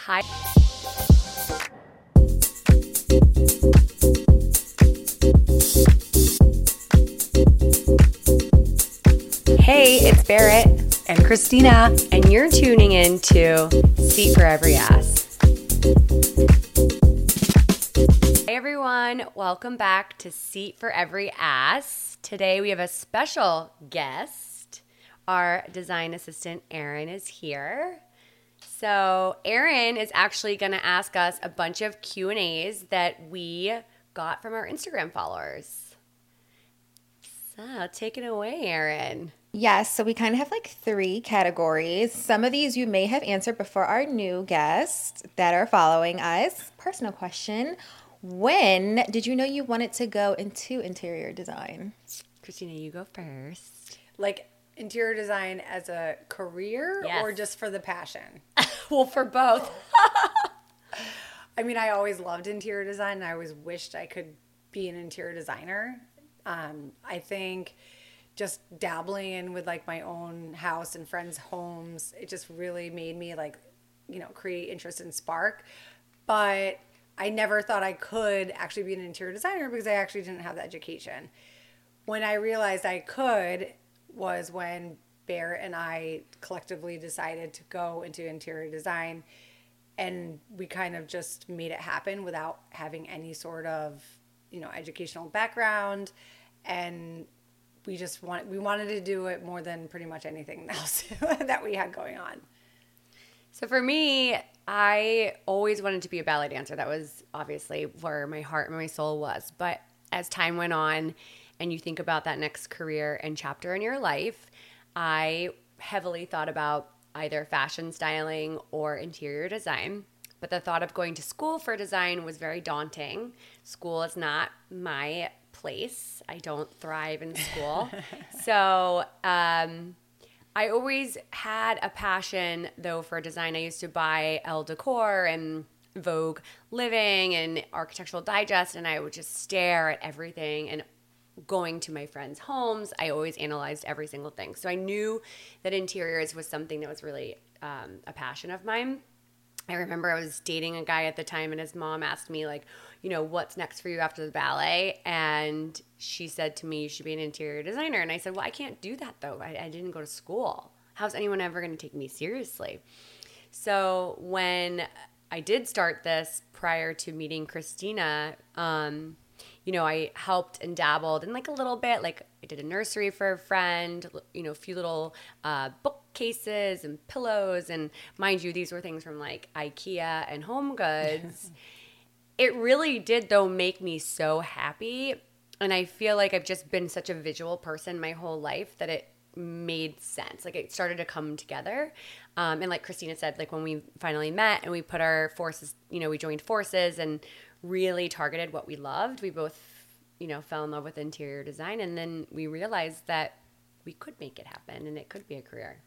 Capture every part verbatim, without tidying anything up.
Hi. Hey, it's Barrett and Christina, and you're tuning in to Seat for Every Ass. Hey everyone, welcome back to Seat for Every Ass. Today we have a special guest. Our design assistant, Erin, is here. So Erin is actually going to ask us a bunch of Q and A's that we got from our Instagram followers. So take it away, Erin. Yes, so we kind of have like three categories. Some of these you may have answered before our new guests that are following us. Personal question. When did you know you wanted to go into interior design? Christina, you go first. like interior design as a career Yes. or just for the passion? Well, for both. I mean, I always loved interior design and I always wished I could be an interior designer. Um, I think just dabbling in with like my own house and friends' homes, it just really made me like, you know, create interest and spark. But I never thought I could actually be an interior designer because I actually didn't have the education. When I realized I could was when Bear and I collectively decided to go into interior design, and we kind of just made it happen without having any sort of, you know, educational background. And we just want we wanted to do it more than pretty much anything else that we had going on. So for me, I always wanted to be a ballet dancer. That was obviously where my heart and my soul was. But as time went on and you think about that next career and chapter in your life, I heavily thought about either fashion styling or interior design. But the thought of going to school for design was very daunting. School is not my place. I don't thrive in school. so um, I always had a passion, though, for design. I used to buy Elle Decor and Vogue Living and Architectural Digest, and I would just stare at everything. And going to my friends' homes, I always analyzed every single thing. So I knew that interiors was something that was really um, a passion of mine. I remember I was dating a guy at the time, and his mom asked me, like, you know, what's next for you after the ballet? And she said to me, you should be an interior designer. And I said, well, I can't do that, though. I, I didn't go to school. How's anyone ever going to take me seriously? So when I did start this prior to meeting Christina, um, you know, I helped and dabbled in like a little bit. Like I did a nursery for a friend, you know, a few little uh, bookcases and pillows. And mind you, these were things from like IKEA and Home Goods. It really did, though, make me so happy. And I feel like I've just been such a visual person my whole life that it made sense. Like it started to come together. Um, and like Christina said, like when we finally met and we put our forces, you know, we joined forces and really targeted what we loved, we both, you know, fell in love with interior design. And then we realized that we could make it happen and it could be a career.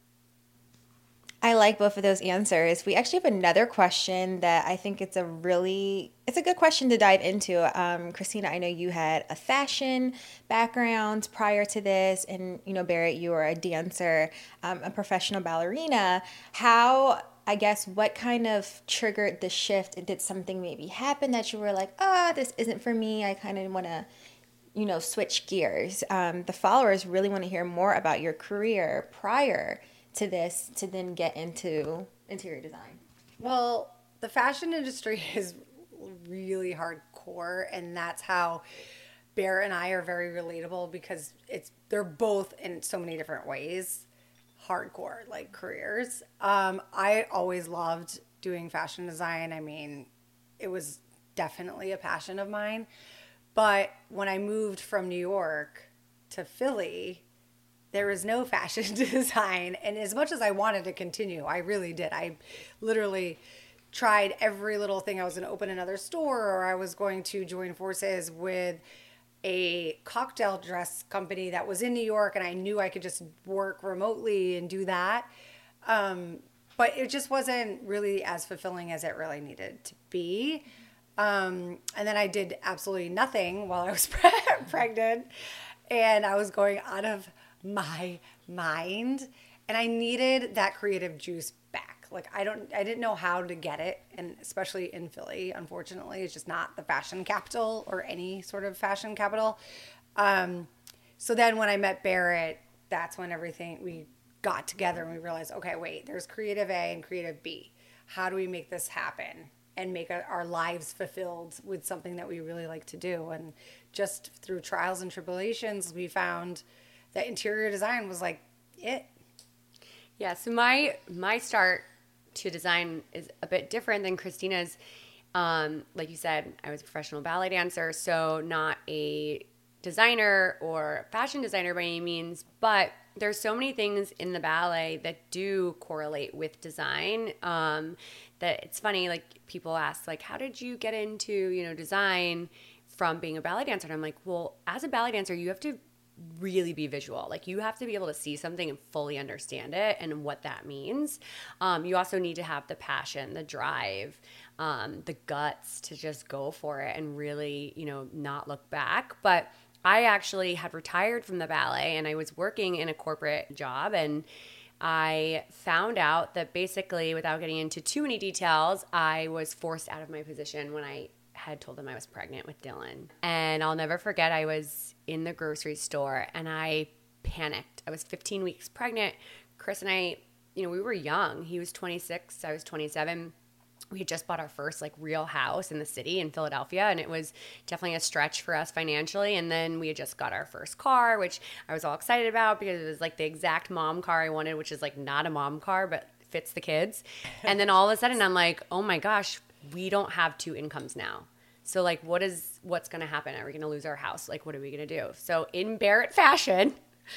I like both of those answers. We actually have another question that I think it's a really, it's a good question to dive into. Um, Christina, I know you had a fashion background prior to this, and, you know, Barrett, you were a dancer, um, a professional ballerina. How, I guess, what kind of triggered the shift? Did something maybe happen that you were like, ah, oh, this isn't for me. I kind of want to, you know, switch gears. Um, the followers really want to hear more about your career prior to this to then get into interior design. Well, the fashion industry is really hardcore, and that's how Bear and I are very relatable because it's they're both in so many different ways hardcore like careers. Um, I always loved doing fashion design. I mean, it was definitely a passion of mine. But when I moved from New York to Philly, there was no fashion design. And as much as I wanted to continue, I really did. I literally tried every little thing. I was going to open another store, or I was going to join forces with a cocktail dress company that was in New York, and I knew I could just work remotely and do that. Um, but it just wasn't really as fulfilling as it really needed to be. Um, and then I did absolutely nothing while I was pre- pregnant, and I was going out of my mind, and I needed that creative juice back. Like I don't, I didn't know how to get it. And especially in Philly, unfortunately, it's just not the fashion capital or any sort of fashion capital. Um, so then when I met Barrett, that's when everything, we got together and we realized, okay, wait, there's creative A and creative B. How do we make this happen and make our lives fulfilled with something that we really like to do? And just through trials and tribulations, we found that interior design was like it. Yeah, so my my start to design is a bit different than Christina's. Um, like you said, I was a professional ballet dancer, so not a designer or fashion designer by any means, but there's so many things in the ballet that do correlate with design, um, that it's funny, like people ask, like, how did you get into, you know, design from being a ballet dancer? And I'm like, well, as a ballet dancer, you have to really be visual. Like you have to be able to see something and fully understand it and what that means. Um, you also need to have the passion, the drive, um, the guts to just go for it and really, you know, not look back. But I actually had retired from the ballet and I was working in a corporate job, and I found out that basically, without getting into too many details, I was forced out of my position when I had told them I was pregnant with Dylan. And I'll never forget, I was in the grocery store and I panicked. I was fifteen weeks pregnant. Chris and I, you know, we were young. He was twenty-six, I was twenty-seven. We had just bought our first like real house in the city in Philadelphia, and it was definitely a stretch for us financially. And then we had just got our first car, which I was all excited about because it was like the exact mom car I wanted, which is like not a mom car, but fits the kids. And then all of a sudden I'm like, oh my gosh, we don't have two incomes now. So like, what is, what's going to happen? Are we going to lose our house? Like, what are we going to do? So in Barrett fashion,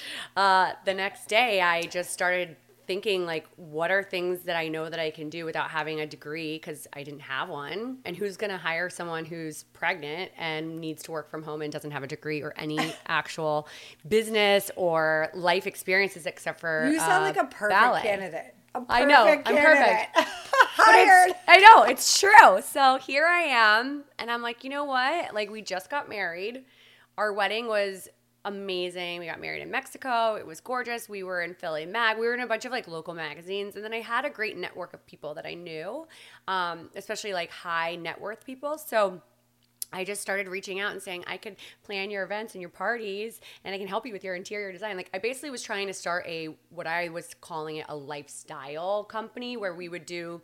uh, the next day I just started thinking like, what are things that I know that I can do without having a degree, because I didn't have one, and who's going to hire someone who's pregnant and needs to work from home and doesn't have a degree or any actual business or life experiences except for You sound uh, like a perfect ballet. candidate. A perfect I know, I'm candidate. perfect. Hired. It's, I know, it's true. So here I am, and I'm like, you know what? Like, we just got married. Our wedding was amazing. We got married in Mexico. It was gorgeous. We were in Philly Mag. We were in a bunch of like local magazines. And then I had a great network of people that I knew, um, especially like high net worth people. So I just started reaching out and saying, I could plan your events and your parties, and I can help you with your interior design. Like I basically was trying to start a, what I was calling it, a lifestyle company where we would do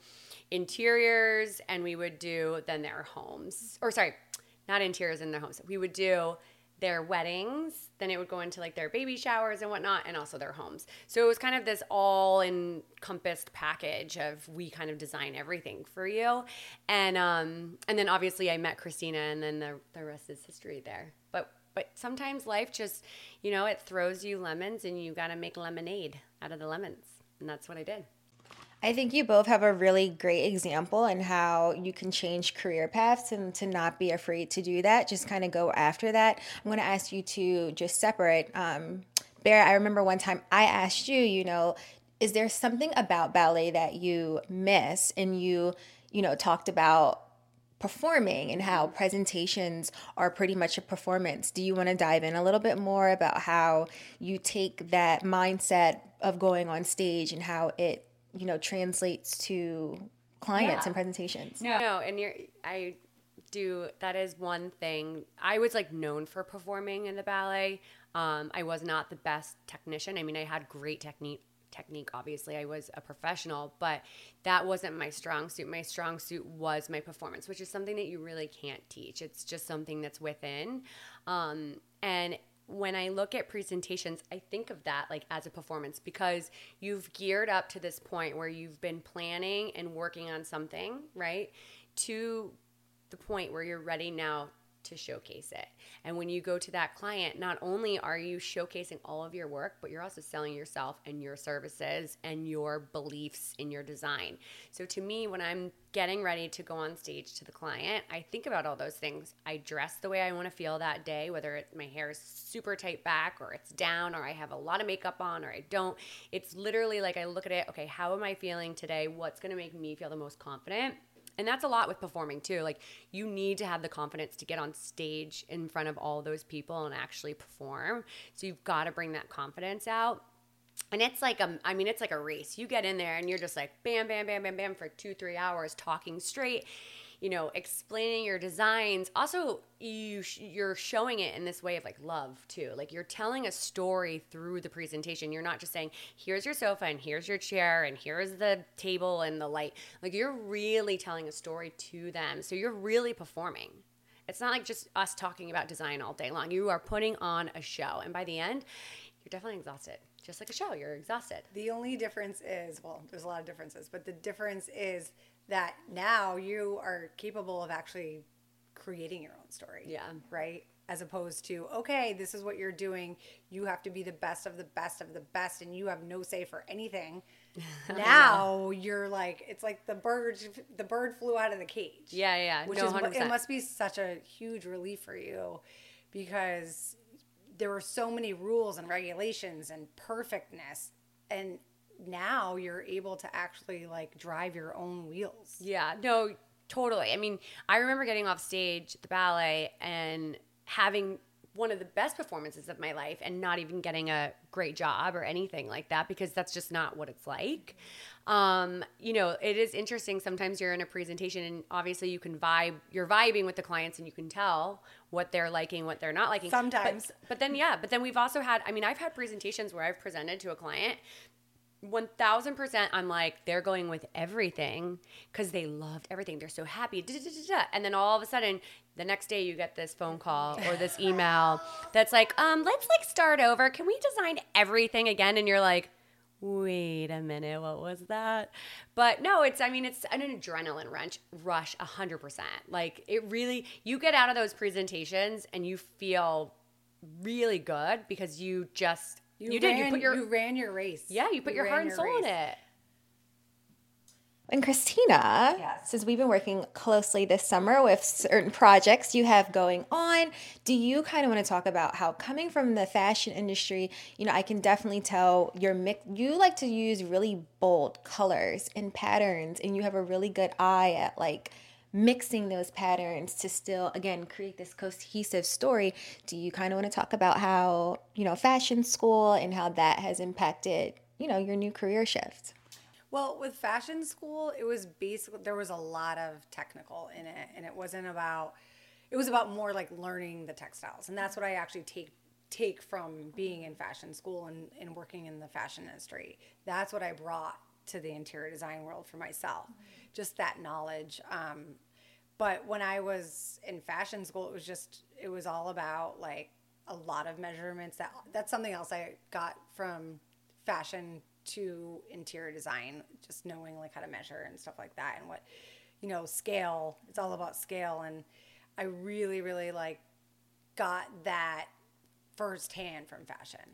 interiors and we would do then their homes, or sorry, not interiors in their homes. We would do their weddings, then it would go into like their baby showers and whatnot, and also their homes. So it was kind of this all encompassed package of, we kind of design everything for you. And um and then obviously I met Christina, and then the the rest is history there. But but sometimes life just, you know, it throws you lemons and you got to make lemonade out of the lemons. And that's what I did. I think you both have a really great example in how you can change career paths, and to not be afraid to do that. Just kind of go after that. I'm going to ask you to just separate. Um, Bear, I remember one time I asked you, you know, is there something about ballet that you miss? And you, you know, talked about performing and how presentations are pretty much a performance. Do you want to dive in a little bit more about how you take that mindset of going on stage and how it, you know, translates to clients Yeah. and presentations? No, no, and you're, I do, that is one thing. I was like known for performing in the ballet. Um, I was not the best technician. I mean, I had great technique, technique, obviously. I was a professional, but that wasn't my strong suit. My strong suit was my performance, which is something that you really can't teach. It's just something that's within. Um, and when I look at presentations, I think of that like as a performance, because you've geared up to this point where you've been planning and working on something, right? To the point where you're ready now to showcase it. And when you go to that client, not only are you showcasing all of your work, but you're also selling yourself and your services and your beliefs in your design. So to me, when I'm getting ready to go on stage to the client, I think about all those things. I dress the way I want to feel that day, whether it, my hair is super tight back or it's down, or I have a lot of makeup on or I don't. It's literally like I look at it, okay, how am I feeling today? What's going to make me feel the most confident? And that's a lot with performing too. Like, you need to have the confidence to get on stage in front of all those people and actually perform. So you've got to bring that confidence out. And it's like a, I mean, it's like a race. You get in there and you're just like bam, bam, bam, bam, bam for two, three hours talking straight, you know, explaining your designs. Also, you sh- you're showing it in this way of like love too. Like you're telling a story through the presentation. You're not just saying, here's your sofa and here's your chair and here's the table and the light. Like you're really telling a story to them. So you're really performing. It's not like just us talking about design all day long. You are putting on a show. And by the end, you're definitely exhausted. Just like a show, you're exhausted. The only difference is, well, there's a lot of differences, but the difference is that now you are capable of actually creating your own story. Yeah. Right? As opposed to, okay, this is what you're doing. You have to be the best of the best of the best, and you have no say for anything. Now you're like, it's like the bird, the bird flew out of the cage. Yeah, yeah. Which no, is, one hundred percent. it must be such a huge relief for you, because there were so many rules and regulations and perfectness, and now you're able to actually like drive your own wheels. Yeah, no, totally. I mean, I remember getting off stage at the ballet and having one of the best performances of my life and not even getting a great job or anything like that, because that's just not what it's like. Um, you know, it is interesting. Sometimes you're in a presentation and obviously you can vibe, you're vibing with the clients and you can tell what they're liking, what they're not liking. Sometimes. But, but then, yeah, but then we've also had, I mean, I've had presentations where I've presented to a client one thousand percent I'm like, they're going with everything because they loved everything. They're so happy. Da, da, da, da. And then all of a sudden, the next day you get this phone call or this email that's like, um, let's like start over. Can we design everything again? And you're like, wait a minute, what was that? But no, it's, I mean, it's an adrenaline rush, rush one hundred percent. Like it really, you get out of those presentations and you feel really good because you just, You, you ran, did. You put your you ran your race. Yeah, you put you your heart and your soul race. in it. And Christina, Yes. since we've been working closely this summer with certain projects you have going on, do you kind of want to talk about how coming from the fashion industry, you know, I can definitely tell you're mix- you like to use really bold colors and patterns, and you have a really good eye at like mixing those patterns to still, again, create this cohesive story. Do you kind of want to talk about how, you know, fashion school and how that has impacted, you know, your new career shift? Well, with fashion school, it was basically, there was a lot of technical in it, and it wasn't about, it was about more like learning the textiles. And that's what I actually take take from being in fashion school and, and working in the fashion industry. That's what I brought to the interior design world for myself, just that knowledge. Um, but when I was in fashion school, it was just, it was all about like a lot of measurements. That That's something else I got from fashion to interior design, just knowing like how to measure and stuff like that, and what, you know, scale. It's all about scale, and I really, really like got that firsthand from fashion.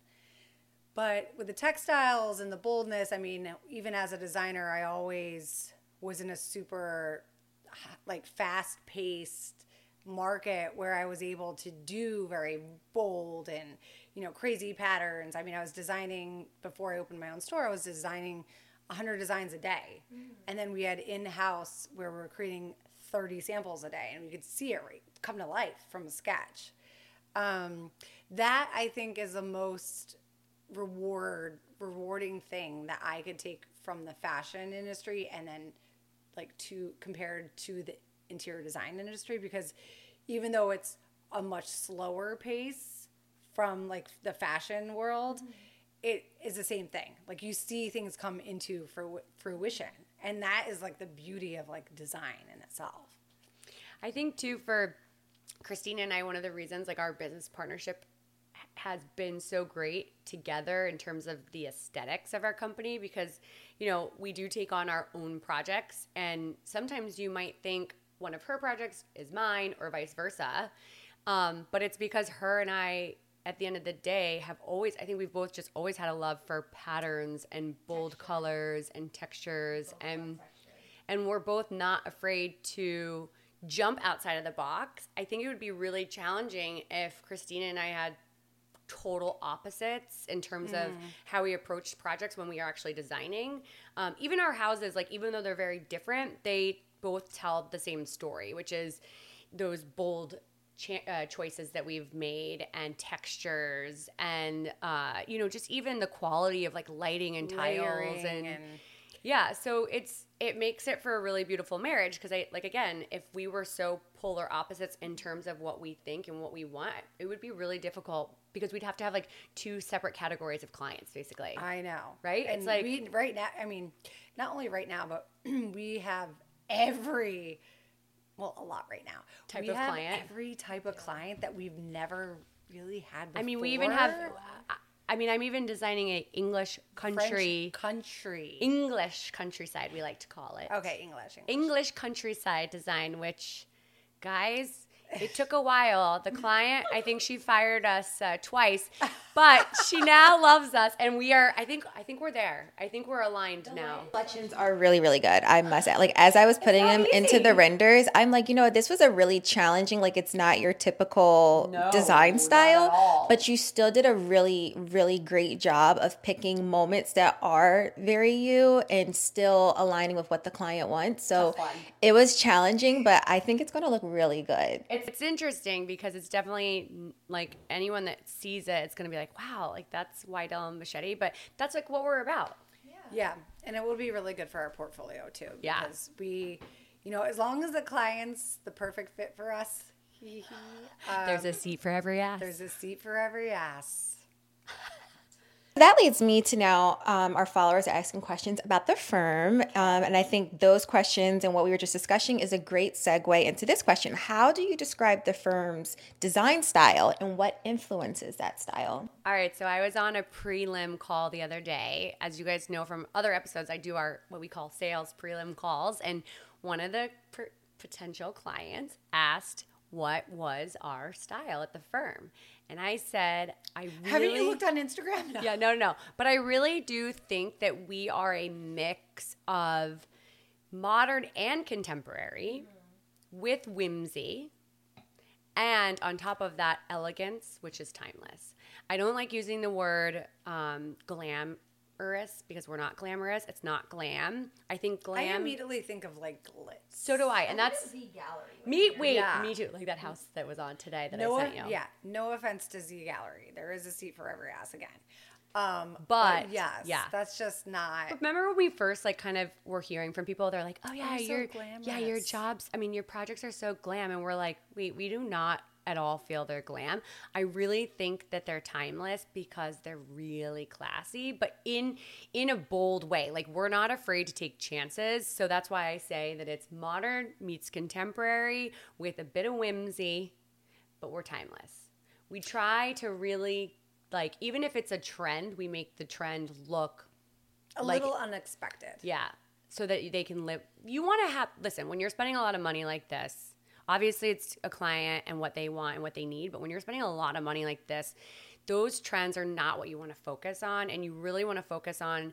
But with the textiles and the boldness, I mean, even as a designer, I always was in a super like fast-paced market where I was able to do very bold and, you know, crazy patterns. I mean, I was designing, before I opened my own store, I was designing one hundred designs a day. Mm. And then we had in-house where we were creating thirty samples a day, and we could see it come to life from a sketch. Um, that, I think, is the most reward rewarding thing that I could take from the fashion industry and then like to compared to the interior design industry, because even though it's a much slower pace from like the fashion world, mm-hmm. it is the same thing. Like you see things come into fruition, and that is like the beauty of like design in itself. I think too, for Christina and I, one of the reasons like our business partnership has been so great together in terms of the aesthetics of our company, because, you know, we do take on our own projects, and sometimes you might think one of her projects is mine or vice versa. Um, but it's because her and I, at the end of the day, have always, I think we've both just always had a love for patterns and bold Texture. colors and textures. Both and and we're both not afraid to jump outside of the box. I think it would be really challenging if Christina and I had total opposites in terms mm. of how we approach projects when we are actually designing. Um, even our houses, like even though they're very different, they both tell the same story, which is those bold cha- uh, choices that we've made and textures and, uh, you know, just even the quality of like lighting and tiles Layering and, and yeah. So it's, it makes it for a really beautiful marriage because I, like, again, if we were so polar opposites in terms of what we think and what we want, it would be really difficult because we'd have to have like two separate categories of clients basically. I know. Right? And It's like- we right now, I mean, not only right now, but we have every, well, a lot right now. Type we of have client. every type of client that we've never really had before. I mean, we even have, I mean, I'm even designing a English country, French country. English countryside, we like to call it. Okay, English. English. English countryside design, which, guys, it took a while. The client, I think she fired us uh, twice, but she now loves us, and we are. I think. I think we're there. I think we're aligned now. Reflections are really, really good. I must say, like as I was putting not them into easy. the renders, I'm like, you know, this was a really challenging. Like it's not your typical No, design not style, at all. but you still did a really, really great job of picking moments that are very you and still aligning with what the client wants. So Tough one. it was challenging, but I think it's going to look really good. It's, it's interesting because it's definitely like anyone that sees it, it's gonna be like, wow, like that's Wydell and Machete, but that's like what we're about. Yeah, and it will be really good for our portfolio too. Yeah. Because we, you know, as long as the client's the perfect fit for us, um, There's a seat for every ass. there's a seat for every ass. That leads me to now um, our followers are asking questions about the firm. Um, and I think those questions and what we were just discussing is a great segue into this question. How do you describe the firm's design style and what influences that style? All right, so I was on a prelim call the other day. As you guys know from other episodes, I do our what we call sales prelim calls, and one of the per- potential clients asked what was our style at the firm. And I said, I really... Haven't you looked on Instagram? No. Yeah, no, no, no. But I really do think that we are a mix of modern and contemporary with whimsy. And on top of that, elegance, which is timeless. I don't like using the word um, glamorous because we're not glamorous. It's not glam. I think I glam... immediately think of like glitz. So do I. And that's... Z Gallery. Me, wait, Yeah. me too. Like that house that was on today that No, I sent you. yeah, no offense to Z Gallery. There is a seat for every ass again. Um, But, yes, yeah. that's just not. Remember when we first like kind of were hearing from people, they're like, oh yeah, Oh, so your yeah, your glamorous. jobs, I mean, your projects are so glam. And we're like, wait, we do not at all feel they're glam. I really think that they're timeless because they're really classy, but in in a bold way. Like we're not afraid to take chances. So that's why I say that it's modern meets contemporary with a bit of whimsy, but we're timeless. We try to really like, even if it's a trend, we make the trend look A like- little unexpected. yeah, so that they can live. You want to have, listen, when you're spending a lot of money like this, obviously it's a client and what they want and what they need. But when you're spending a lot of money like this, those trends are not what you want to focus on. And you really want to focus on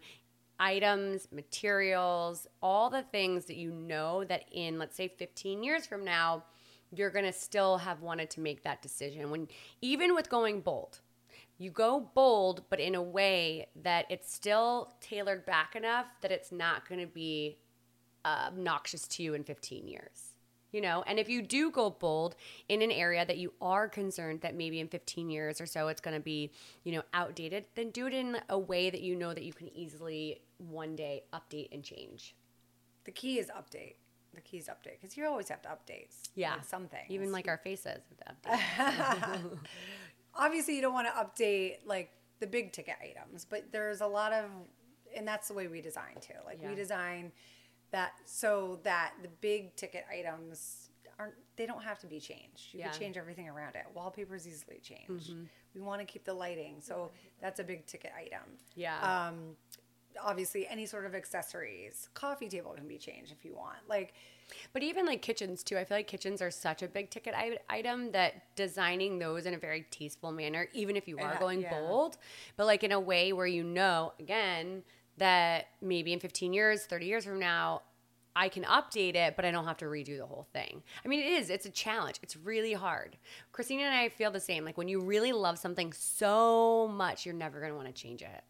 items, materials, all the things that you know that in, let's say, fifteen years from now, you're going to still have wanted to make that decision. When even with going bold, you go bold, but in a way that it's still tailored back enough that it's not going to be uh, obnoxious to you in fifteen years. You know, and if you do go bold in an area that you are concerned that maybe in fifteen years or so it's going to be, you know, outdated, then do it in a way that you know that you can easily one day update and change. The key is update. The key is update because you always have to update. Yeah. like, some things. Even like our faces with the update. Obviously, you don't want to update like the big ticket items, but there's a lot of, and that's the way we design too. Like Yeah. we design that so that the big ticket items aren't, they don't have to be changed. You Yeah. can change everything around it. Wallpaper's easily changed. We want to keep the lighting, so that's a big ticket item. Yeah. Um, obviously, any sort of accessories, coffee table can be changed if you want. Like, But even like kitchens too, I feel like kitchens are such a big ticket I- item that designing those in a very tasteful manner, even if you are Yeah, going yeah. bold, but like in a way where you know, again, that maybe in fifteen years, thirty years from now, I can update it, but I don't have to redo the whole thing. I mean, it is, it's a challenge. It's really hard. Christina and I feel the same. Like when you really love something so much, you're never going to want to change it.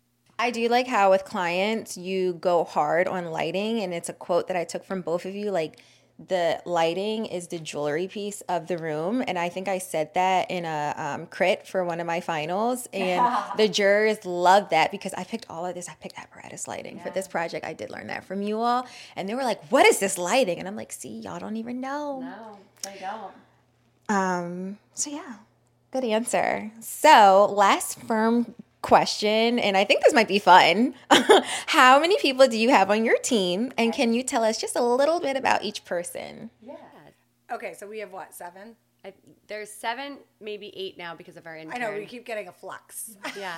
I do like how with clients you go hard on lighting, and it's a quote that I took from both of you. Like the lighting is the jewelry piece of the room. And I think I said that in a um, crit for one of my finals. And the jurors loved that because I picked all of this. I picked apparatus lighting yeah. for this project. I did learn that from you all. And they were like, what is this lighting? And I'm like, see, y'all don't even know. No, they don't. Um. So, yeah, good answer. So, last firm question, and I think this might be fun. How many people do you have on your team? And can you tell us just a little bit about each person? Yeah. Okay, so we have what, seven? I, there's seven, maybe eight now because of our intern. I know, we keep getting a flux. Yeah.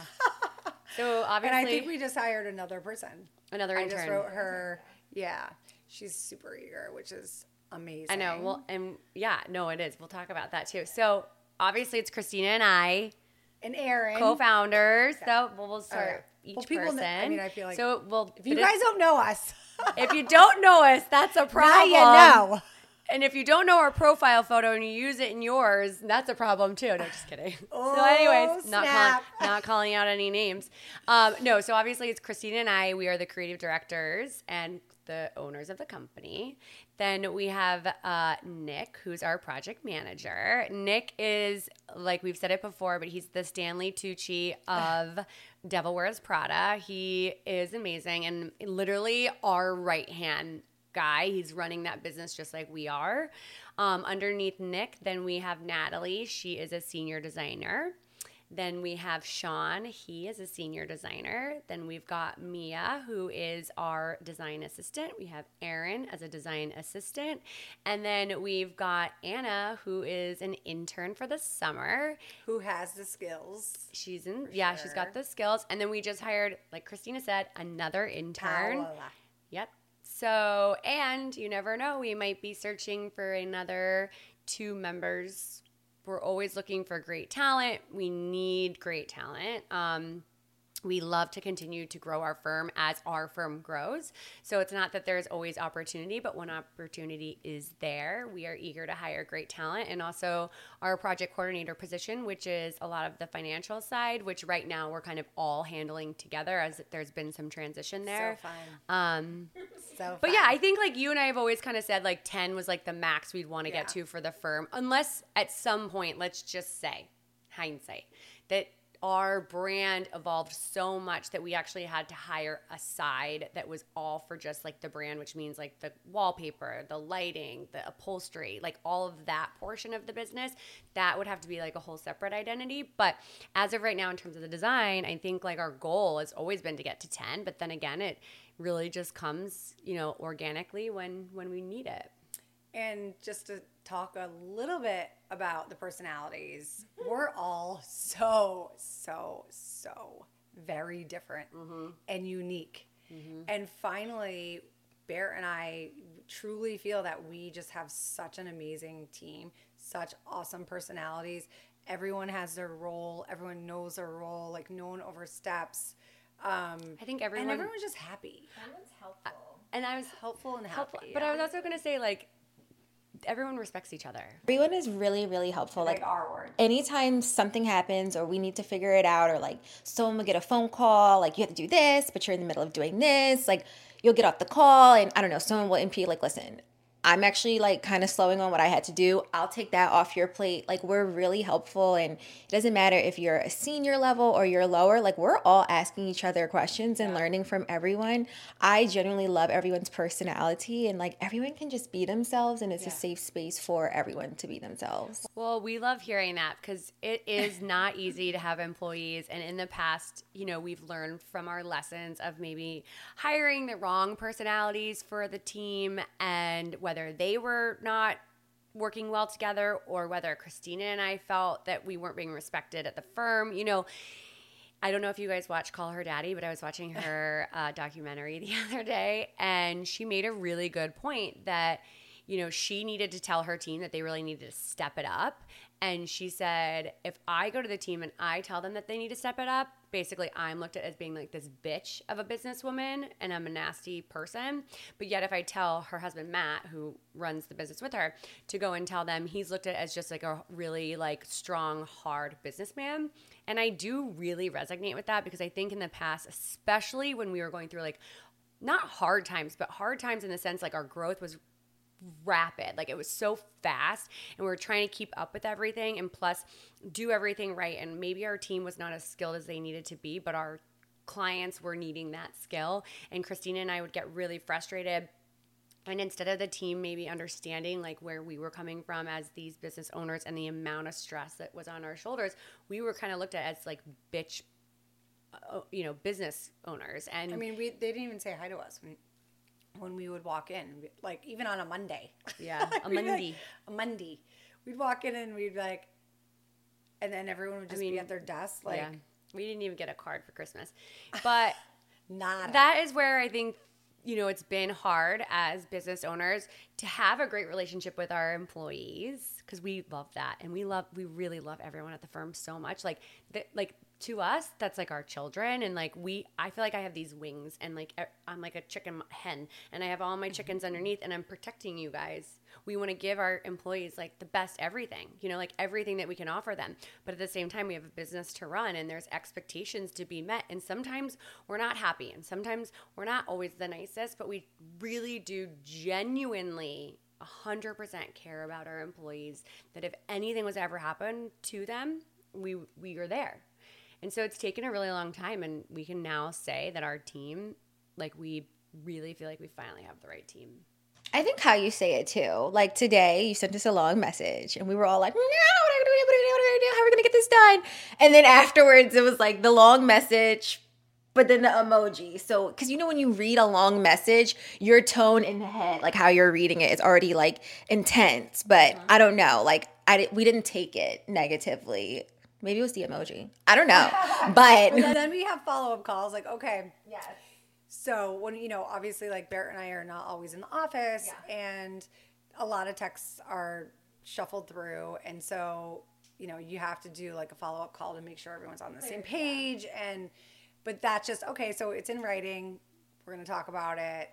So obviously. And I think we just hired another person. Another intern. I just wrote her. Yeah. She's super eager, which is amazing. I know. Well, and yeah, no, it is. We'll talk about that too. So obviously it's Christina and I. And Aaron. Co-founders. Okay. So we'll, we'll start okay. each well, people person. Know, I mean, I feel like. So we'll. If you guys don't know us. If you don't know us, that's a problem. Now you know. And if you don't know our profile photo and you use it in yours, that's a problem too. No, just kidding. Oh, so anyways, not snap. calling, not calling out any names. Um, no, so obviously it's Christina and I. We are the creative directors and the owners of the company. Then we have uh, Nick, who's our project manager. Nick is, like we've said it before, but he's the Stanley Tucci of Devil Wears Prada. He is amazing and literally our right hand guy. He's running that business just like we are. Um, underneath Nick, then we have Natalie. She is a senior designer. Then we have Sean. He is a senior designer. Then we've got Mia, who is our design assistant. We have Aaron as a design assistant. And then we've got Anna, who is an intern for the summer. Who has the skills. She's in, yeah, sure. She's got the skills. And then we just hired, like Christina said, another intern. Paola. Yep. So, and you never know, we might be searching for another two members. We're always looking for great talent. We need great talent. Um, we love to continue to grow our firm as our firm grows. So it's not that there's always opportunity, but when opportunity is there, we are eager to hire great talent. And also our project coordinator position, which is a lot of the financial side, which right now we're kind of all handling together as there's been some transition there. So fun. Um, so fun. But yeah, I think like you and I have always kind of said like ten was like the max we'd want to yeah. get to for the firm. Unless at some point, let's just say, hindsight, that our brand evolved so much that we actually had to hire a side that was all for just like the brand, which means like the wallpaper, the lighting, the upholstery, like all of that portion of the business. That would have to be like a whole separate identity. But as of right now, in terms of the design, I think like our goal has always been to get to ten. But then again, it really just comes, you know, organically when when we need it. And just to talk a little bit about the personalities, we're all so, so, so very different mm-hmm. and unique. Mm-hmm. And finally, Bear and I truly feel that we just have such an amazing team, such awesome personalities. Everyone has their role. Everyone knows their role. Like, no one oversteps. Um, I think everyone... And everyone's just happy. Everyone's helpful. And I was... Helpful and happy. Helpful, yeah. But I was also going to say, like, everyone respects each other. Everyone is really, really helpful. Like, like our word. Anytime something happens or we need to figure it out, or like someone will get a phone call, like you have to do this, but you're in the middle of doing this, like you'll get off the call and I don't know, someone will impede, like, listen, I'm actually like kind of slowing on what I had to do. I'll take that off your plate. Like, we're really helpful, and it doesn't matter if you're a senior level or you're lower. Like, we're all asking each other questions and learning from everyone. I genuinely love everyone's personality, and like everyone can just be themselves, and it's yeah. a safe space for everyone to be themselves. Well, we love hearing that because it is not easy to have employees. And in the past, you know, we've learned from our lessons of maybe hiring the wrong personalities for the team, and whether whether they were not working well together or whether Christina and I felt that we weren't being respected at the firm. You know, I don't know if you guys watch Call Her Daddy, but I was watching her uh, documentary the other day, and she made a really good point that, you know, she needed to tell her team that they really needed to step it up. And she said, if I go to the team and I tell them that they need to step it up, basically I'm looked at as being like this bitch of a businesswoman and I'm a nasty person. But yet if I tell her husband, Matt, who runs the business with her, to go and tell them, he's looked at as just like a really like strong, hard businessman. And I do really resonate with that because I think in the past, especially when we were going through like not hard times, but hard times in the sense like our growth was rapid. Like it was so fast and we were trying to keep up with everything and plus do everything right. And maybe our team was not as skilled as they needed to be, but our clients were needing that skill. And Christina and I would get really frustrated. And instead of the team maybe understanding like where we were coming from as these business owners and the amount of stress that was on our shoulders, we were kind of looked at as like bitch, uh, you know, business owners. And I mean, we they didn't even say hi to us when, when we would walk in, like even on a Monday. Yeah, a We'd be Monday. like, a Monday. We'd walk in and we'd be like, and then everyone would just I mean, be at their desk, like, yeah, we didn't even get a card for Christmas, but nada. that is where I think, you know, it's been hard as business owners to have a great relationship with our employees because we love that. And we love, we really love everyone at the firm so much. Like, the, like to us, that's like our children. And like we, I feel like I have these wings and like I'm like a chicken hen and I have all my chickens underneath and I'm protecting you guys. We want to give our employees like the best everything, you know, like everything that we can offer them. But at the same time, we have a business to run and there's expectations to be met. And sometimes we're not happy and sometimes we're not always the nicest, but we really do genuinely one hundred percent care about our employees, that if anything was ever happen to them, we we are there. And so it's taken a really long time and we can now say that our team, like we really feel like we finally have the right team. I think how you say it too. Like today, you sent us a long message, and we were all like, "No, what are we gonna do? What are we gonna do? How are we gonna get this done?" And then afterwards, it was like the long message, but then the emoji. So, because you know when you read a long message, your tone in the head, like how you're reading it, is already like intense. But uh-huh. I don't know. Like I, we didn't take it negatively. Maybe it was the emoji. I don't know. But well, then we have follow up calls. Like, okay, yes. So when, you know, obviously like Barrett and I are not always in the office yeah. and a lot of texts are shuffled through. And so, you know, you have to do like a follow-up call to make sure everyone's on the Clear, same page. Yeah. And, but that's just, okay, so it's in writing. We're going to talk about it.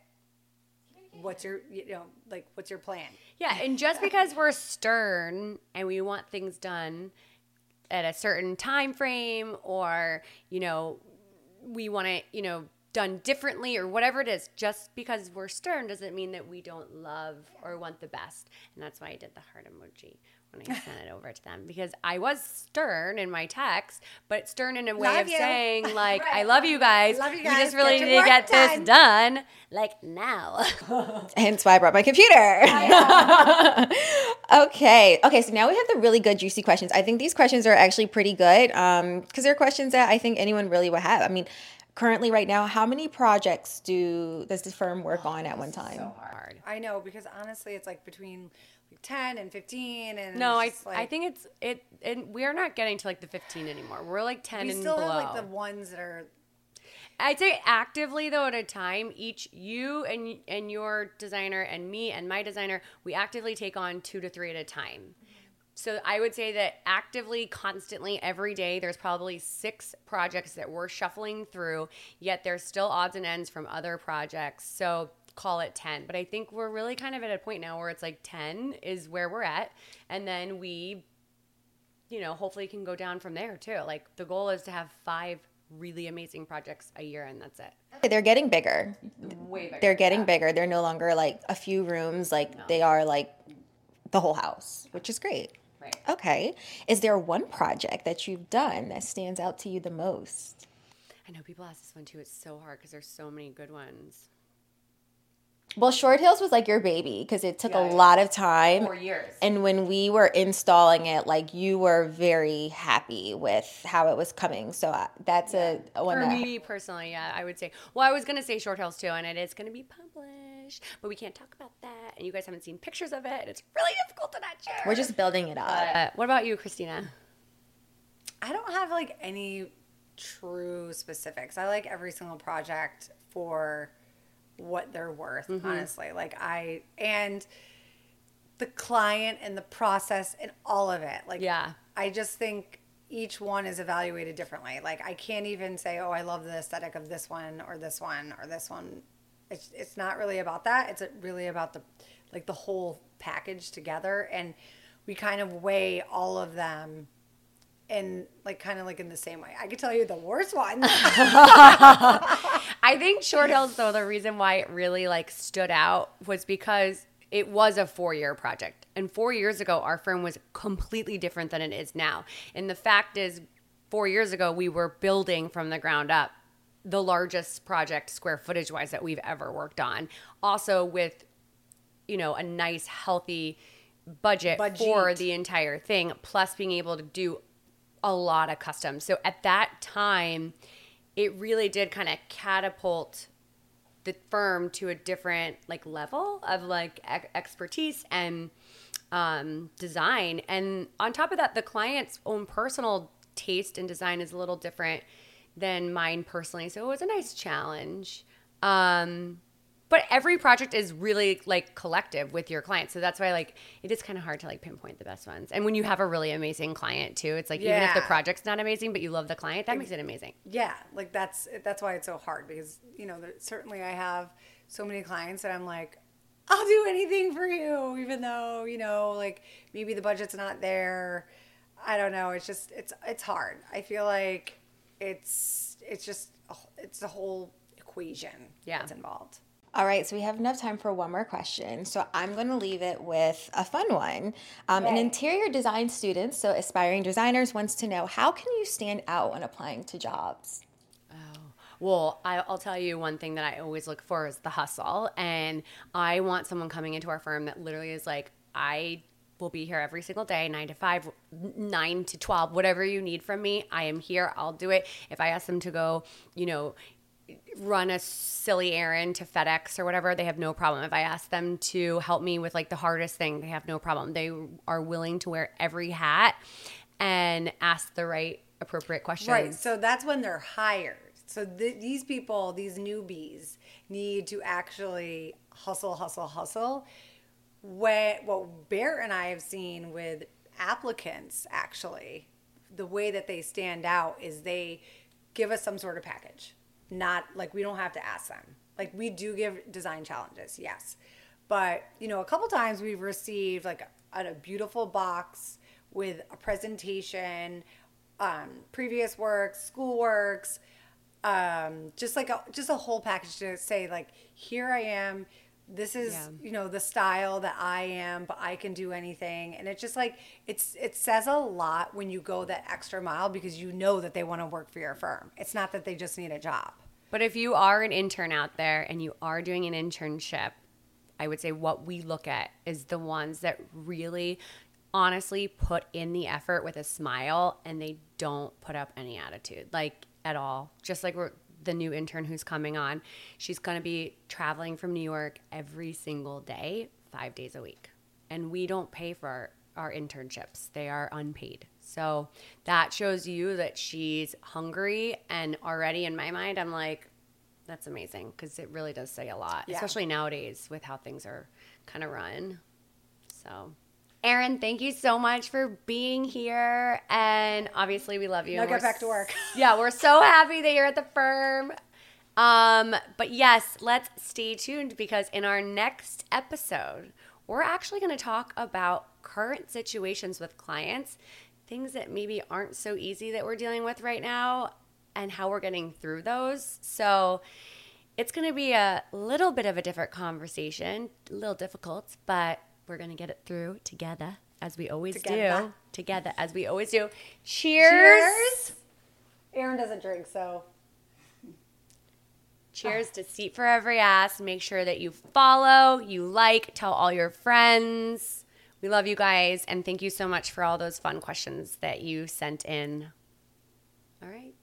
What's your, you know, like, what's your plan? Yeah. And just because we're stern and we want things done at a certain time frame or, you know, we want to, you know, done differently or whatever it is, just because we're stern doesn't mean that we don't love or want the best. And that's why I did the heart emoji when I sent it over to them, because I was stern in my text, but stern in a way love of you. saying like, right. I love you guys. Love you guys. We just really get need to get done. this done like now. Hence why I brought my computer. okay. Okay. So now we have the really good, juicy questions. I think these questions are actually pretty good um, because they're questions that I think anyone really would have. I mean, currently, right now, how many projects do does the firm work on at one time? So hard. I know, because honestly, it's like between like ten and fifteen, and no, I like, I think it's it, and we're not getting to like the fifteen anymore. We're like ten we and still below. have like the ones that are. I'd say actively though at a time, each you and and your designer and me and my designer, we actively take on two to three at a time. So I would say that actively, constantly, every day, there's probably six projects that we're shuffling through, yet there's still odds and ends from other projects. So call it ten. But I think we're really kind of at a point now where it's like ten is where we're at. And then we, you know, hopefully can go down from there too. Like the goal is to have five really amazing projects a year, and that's it. They're getting bigger. Way bigger. They're getting yeah. bigger. They're no longer like a few rooms. Like no. They are like the whole house, which is great. Right. Okay. Is there one project that you've done that stands out to you the most? I know people ask this one too. It's so hard because there's so many good ones. Well, Short Hills was like your baby because it took yeah, a yeah. lot of time. Four years. And when we were installing it, like you were very happy with how it was coming. So uh, that's yeah. a, a one For that... me personally, yeah, I would say. Well, I was going to say Short Hills too, and it is going to be published, but we can't talk about that. And you guys haven't seen pictures of it. It's really difficult to not share. We're just building it up. Uh, what about you, Christina? I don't have like any true specifics. I like every single project for what they're worth, mm-hmm. honestly. Like I, and the client and the process and all of it. Like, yeah. I just think each one is evaluated differently. Like I can't even say, oh, I love the aesthetic of this one or this one or this one. It's, it's not really about that. It's really about the, like the whole package together. And we kind of weigh all of them in like kind of like in the same way. I could tell you the worst one. I think Short Hills, though, the reason why it really like stood out was because it was a four-year project. And four years ago, our firm was completely different than it is now. And the fact is, four years ago, we were building from the ground up the largest project square footage-wise that we've ever worked on. Also with, you know, a nice, healthy budget, budget for the entire thing, plus being able to do a lot of custom. So at that time, it really did kind of catapult the firm to a different like level of like e- expertise and um, design. And on top of that, the client's own personal taste and design is a little different than mine personally. So it was a nice challenge. Um, but every project is really like collective with your client. So that's why like it is kind of hard to like pinpoint the best ones. And when you have a really amazing client too, it's like yeah. even if the project's not amazing, but you love the client, that makes it amazing. Yeah. Like that's, that's why it's so hard because, you know, there, certainly I have so many clients that I'm like, I'll do anything for you, even though, you know, like maybe the budget's not there. I don't know. It's just, it's, it's hard. I feel like it's, it's just, it's the whole equation yeah. that's involved. All right, so we have enough time for one more question. So I'm going to leave it with a fun one. Um, an interior design student, so aspiring designers, wants to know, how can you stand out when applying to jobs? Oh, well, I, I'll tell you one thing that I always look for is the hustle. And I want someone coming into our firm that literally is like, I will be here every single day, nine to five, nine to twelve, whatever you need from me. I am here. I'll do it. If I ask them to go, you know, run a silly errand to FedEx or whatever, they have no problem. If I ask them to help me with like the hardest thing, they have no problem. They are willing to wear every hat and ask the right appropriate questions. Right. So that's when they're hired. So th- these people, these newbies need to actually hustle, hustle, hustle. What, what Bear and I have seen with applicants, actually, the way that they stand out is they give us some sort of package. Not like we don't have to ask them. Like we do give design challenges, yes. But, you know, a couple times we've received like a, a beautiful box with a presentation, um, previous works, school works, um, just like a, just a whole package to say like, here I am. This is, yeah. you know, the style that I am, but I can do anything. And it's just like, it's it says a lot when you go that extra mile because you know that they want to work for your firm. It's not that they just need a job. But if you are an intern out there and you are doing an internship, I would say what we look at is the ones that really honestly put in the effort with a smile and they don't put up any attitude, like at all. Just like we're the new intern who's coming on, she's going to be traveling from New York every single day, five days a week. And we don't pay for our, our internships. They are unpaid. So that shows you that she's hungry. And already in my mind, I'm like, that's amazing because it really does say a lot, yeah. especially nowadays with how things are kind of run. So Erin, thank you so much for being here. And obviously we love you. Now get back to work. Yeah, we're so happy that you're at the firm. Um, but yes, let's stay tuned because in our next episode, we're actually going to talk about current situations with clients, things that maybe aren't so easy that we're dealing with right now and how we're getting through those. So it's going to be a little bit of a different conversation, a little difficult, but we're going to get it through together, as we always together. do. Together, as we always do. Cheers. Cheers. Erin doesn't drink, so. Cheers oh. to Seat for Every Ass. Make sure that you follow, you like, tell all your friends. We love you guys, and thank you so much for all those fun questions that you sent in. All right.